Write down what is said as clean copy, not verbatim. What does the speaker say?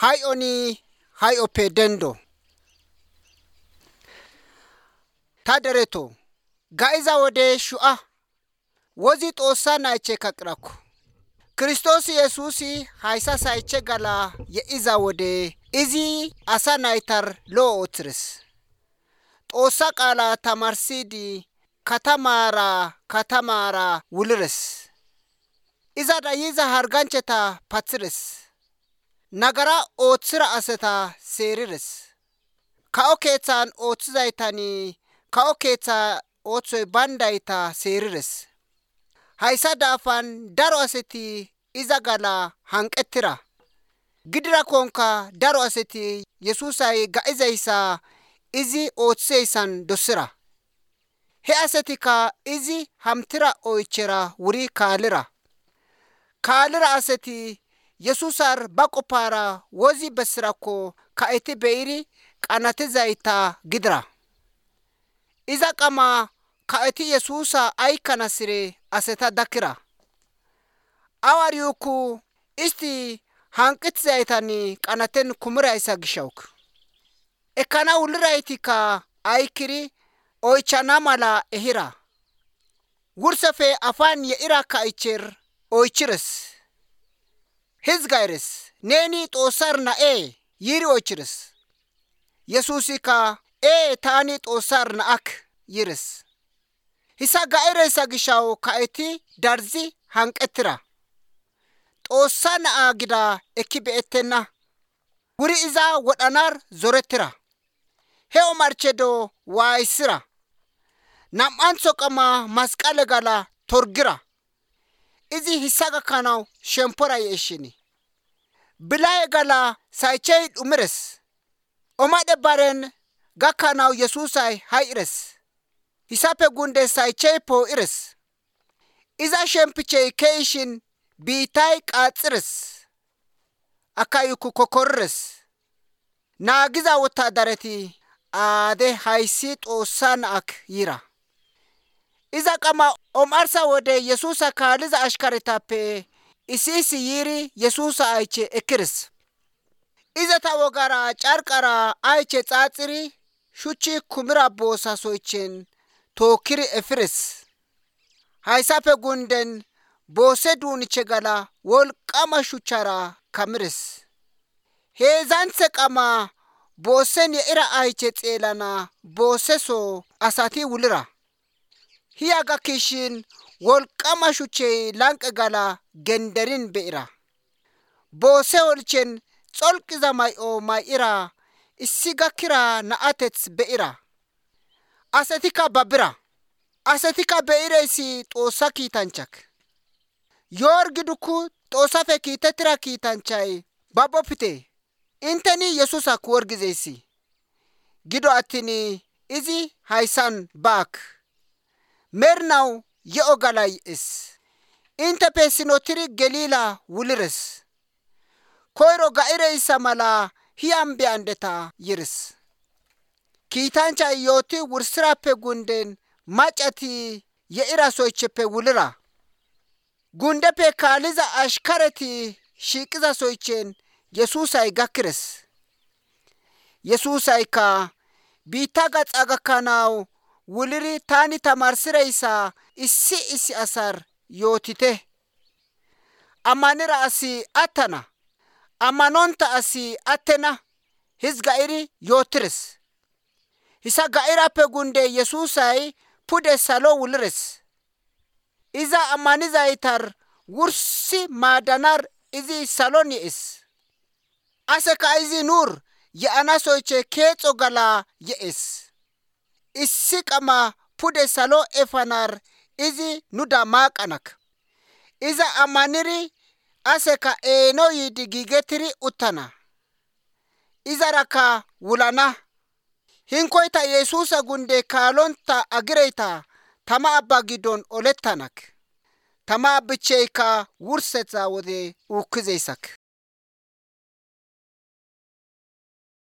Hay'oni hay'oppe dendo. Ta dereto ga'iza wode shu'a wozi Xoossa nayche kaqirako. Kiristoos Yesuusi hayssa sayche gala ye'iza wode izi asa naytar lo'o ooththires. Xoossa qaala tamarsidi katamara wulires. Iza dayiza hargancheta pathires. Nagara ooththira aseta seerires. Kao keeththan ooththizaytani kao keeththa ooththoy bandayta seerires. Hayssa daafan daro aseti iza gala hanqettira. Gidirakonka daro aseti Yesuusay ga'izayssa izi ooththiyaysan dosira. He asetika izi hamtira oychera wuri kaalira. Kaalira aseti Yesuusar baqopara wozi bessirako ka'eti be'iri qanatizayta gidira. Iza qama ka'eti Yesuusa aykanasire aseta dakira. Awariyuku isti hanqitizaytani qanaten kumiraysa gishawuk. Ekana wuliraytika aykiri oychana mala ehira. Wursefe afan ye'ira kaicher oychires. Hizgayres neni Xoossar na'e yiri oychires. Yesuusika taani Xoossar na'ak yires. Hisa ga'iraysa gishaw ka'eti darzi hanqettira. Xoossa na'a gida ekki be'ettenna. Wuri iza wodhanar zorettira. He omarchedo waaysira. Nam'antho qama masqale gala torgira. Izi hissa gakkanaw shempora yeeshini. Bilaye gala saychey dhumires. Omade baren gakkanaw Yesuusay hay'ires. Hisape gunde saychey poo'ires. Iza shempichey keishin biitay qaaxires. Akayuku kokorres. Naagiza wotadareti aade hayssi Xoossa na'ak yira. Iza qama omarsa wode Yesuusa kaaliza ashkaretappe isi yiri Yesuusa ayche ekkiris. Iza ta wogara carqara ayche xaaxiri shuchchi kumira boosa soychen tookiri efiris. Hayssape gunden boose duuniche gala wolqama shuchchara kamiris. Heezanthe qama boosen ye'ira ayche xeelana booseso asati wulira. Hiya gakkishin wolqama shuchchey lanqe gala genderin be'ira. Boose olchen xolqiza may'o may'ira issi gakkira na'ateth be'ira. Asetika babira. Asetika be'ireysi Xoossa kiitanchak. Yorgiduku Xoossafe kiitettira kiitanchay babopite. Inteni Yesuusak worgizeysi. Gido attini izi hayssan baak. Mernaw ye'o galay es. Intepe sinotiri Gelila wulires. Koyro ga'ireysa mala hiyam be'andeta yiris. Kiitanchay yooti wursirappe gunden macati ye'ira soycheppe wulira. Gundepe kaaliza ashkareti shiiqiza soychen Yesuusay gakkires. Yesuusayka biitta gaxa gakkanaw wuliri taani tamarsiraysa issi asar yootite. Ammanira asi attana. Ammanonta asi attena. Hizga'iri yootires. Hisa ga'irappe gunde Yesuusay pude salo wulires. Iza ammanizaytar wursi maadanar izi salon ye'es. Aseka izi nur ye'ana soyche keexo gala ye'es. Issi qama pude salo efanar izi nuda maaqanak. Iza ammaniri aseka eeno yidi giigetiri uttana. Izaraka wulana. Hinkoyta Yesuusa gunde kaalonta agireyta tama abba gidon olettanak. Tama abbicheyka wursetha wode ukkizeysak.